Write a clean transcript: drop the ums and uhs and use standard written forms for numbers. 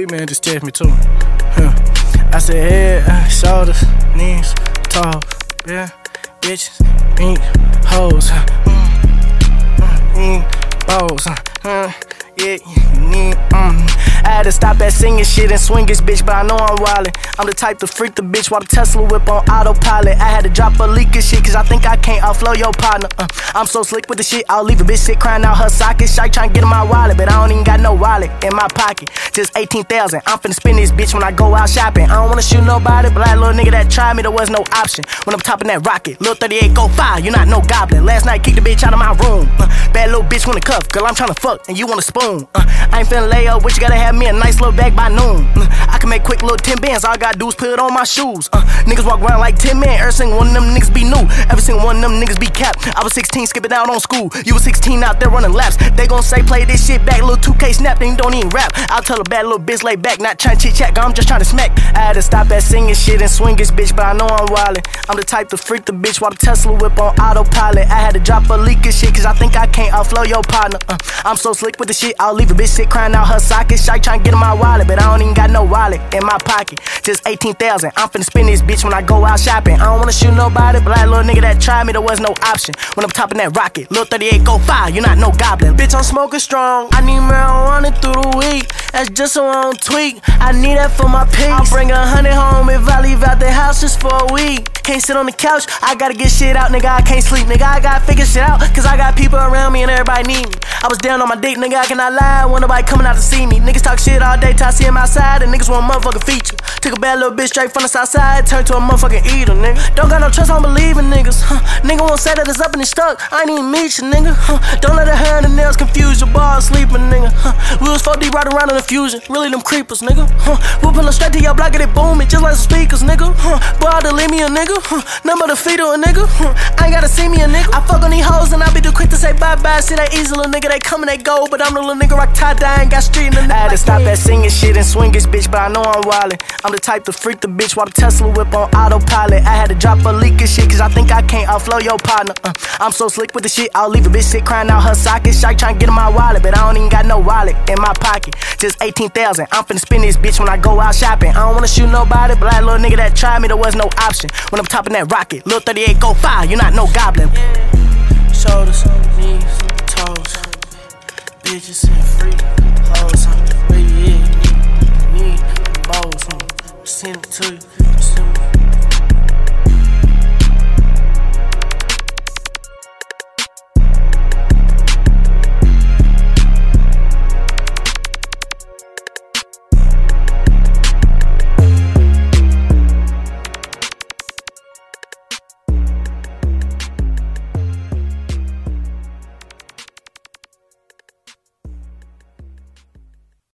Big man just text me too. I said head, shoulders, knees, toes, yeah, bitches, pink, hoes, balls, yeah, you need, I had to stop that singing shit and swing this bitch, but I know I'm wildin'. I'm the type to freak the bitch while the Tesla whip on autopilot. I had to drop a leak of shit, cause I think I can't outflow your partner. I'm so slick with the shit, I'll leave a bitch sit crying out her socket. Shy trying to get in my wallet, but I don't even got no wallet in my pocket. Just 18,000, I'm finna spend this bitch when I go out shopping. I don't wanna shoot nobody, but that little nigga that tried me, there was no option. When I'm topping that rocket, Lil 38 go fire, you not no goblin. Last night kicked the bitch out of my room. Bad little bitch wanna cuff, girl I'm tryna fuck, and you want a spoon. I ain't finna lay up with you, gotta have me a nice little bag by noon. I can make quick little 10 bands, all I gotta do is put it on my shoes. Niggas walk around like 10 men, every single one of them niggas be new. Every single one of them niggas be capped. I was 16 skipping out on school, you was 16 out there running laps. They gon' say play this shit back, little 2K snap, then you don't even rap. I'll tell a bad little bitch lay back, not trying to chit chat, girl I'm just trying to smack. I had to stop that singing shit and swing this bitch, but I know I'm wildin'. I'm the type to freak the bitch while the Tesla whip on autopilot. I had to drop a leak of shit, cause I think I can't outflow your partner. I'm so slick with the shit, I'll leave a bitch sit crying out her socket. Shy trying to get in my wallet, but I don't even got no wallet in my pocket. Just 18,000, I'm finna spend this bitch when I go out shopping. I don't wanna shoot nobody, but that little nigga that tried me, there was no option. When I'm topping that rocket, Lil 38 go fire, you not no goblin. Bitch, I'm smoking strong, I need marijuana through the week. That's just so I don't tweak, I need that for my peace. I'll bring 100 home if I leave out the house just for a week. Can't sit on the couch, I gotta get shit out, nigga, I can't sleep. Nigga, I gotta figure shit out, cause I got people around me and everybody need me. I was down on my dick, nigga, I cannot lie, want nobody coming out to see me. Niggas talk shit all day till I see him outside, and niggas want a motherfucking feature. Took a bad little bitch straight from the south side, turned to a motherfucking eater, nigga. Don't got no trust, I don't believe in niggas, Nigga won't say that it's up and it's stuck, I ain't even meet you, nigga, Don't let the hair and the nails confuse your ball sleeping, nigga, We was 4 deep right around in the fusion, really them creepers, nigga, We'll pull up straight to your block and it booming, just like some speakers, nigga, Boy, I'll delete me a nigga, Number the feet of a nigga, I ain't gotta see me a nigga. I fuck on these hoes and I be too quick to say bye-bye. See that easy little nigga, they come and they go, but I'm the little nigga rock tie-dye, ain't got street in the I had to stop that singing shit and swing this bitch, but I know I'm wildin'. I'm the type to freak the bitch while the Tesla whip on autopilot. I had to drop a leak of shit, cause I think I can't outflow your partner. I'm so slick with the shit, I'll leave a bitch sit crying out her socket. Shy trying to get in my wallet, but I don't even got no wallet in my pocket. Just 18,000, I'm finna spend this bitch when I go out shopping. I don't wanna shoot nobody, but that little nigga that tried me, there was no option. When I'm topping that rocket, Lil 38 go fire, you not no goblin. Shoulders, knees, toes, bitches and free hoes, where you at? Need balls, send it to you.